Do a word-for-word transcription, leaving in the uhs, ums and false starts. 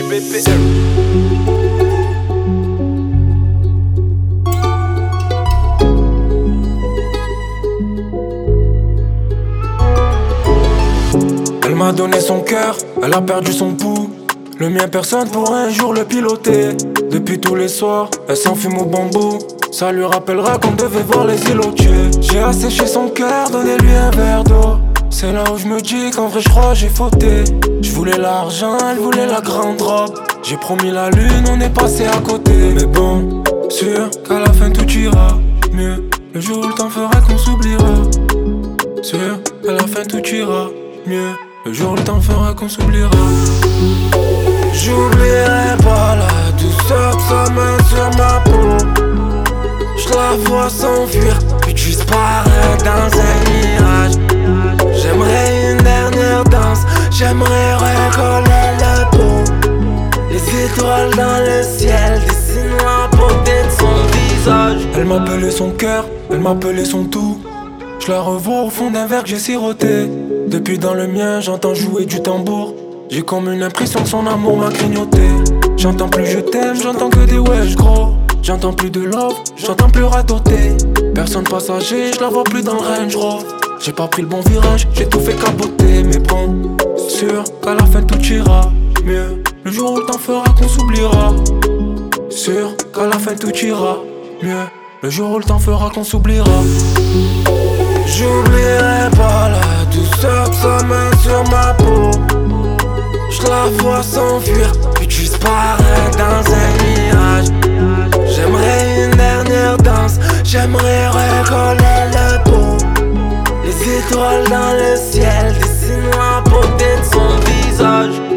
Elle m'a donné son cœur, elle a perdu son pouls. Le mien personne pourra un jour le piloter. Depuis tous les soirs, elle s'enfume au bambou. Ça lui rappellera qu'on devait voir les îles au Dieu. J'ai asséché son cœur, donnez-lui un verre d'eau. C'est là où je me dis qu'en vrai je crois j'ai fauté. Je voulais l'argent, elle voulait la grande robe. J'ai promis la lune, on est passé à côté. Mais bon, sûr qu'à la fin tout ira mieux. Le jour où le temps fera qu'on s'oubliera. Sûr qu'à la fin tout ira mieux. Le jour où le temps fera qu'on s'oubliera. J'oublierai pas la douceur de sa main sur ma peau. Je la vois s'enfuir, puis disparaître dans un mirage. J'aimerais une dernière danse, j'aimerais recoller le pot. Les étoiles dans le ciel dessinent la beauté de son visage. Elle m'appelait son cœur, elle m'appelait son tout. Je la revois au fond d'un verre que j'ai siroté. Depuis dans le mien, j'entends jouer du tambour. J'ai comme une impression que son amour m'a grignoté. J'entends plus je t'aime, j'entends que des wesh gros. J'entends plus de love, j'entends plus radoter. Personne passager, je la vois plus dans le Range Rover. J'ai pas pris le bon virage, j'ai tout fait capoter. Mais bon, sûr qu'à la fin tout ira mieux. Le jour où le temps fera qu'on s'oubliera. Sûr qu'à la fin tout ira mieux. Le jour où le temps fera qu'on s'oubliera. J'oublierai pas la douceur de sa main sur ma peau. Je la vois s'enfuir, puis disparaître dans un mirage. J'aimerais une dernière danse, j'aimerais recoller le pot. Les étoiles dans le ciel dessinent la beauté de son visage.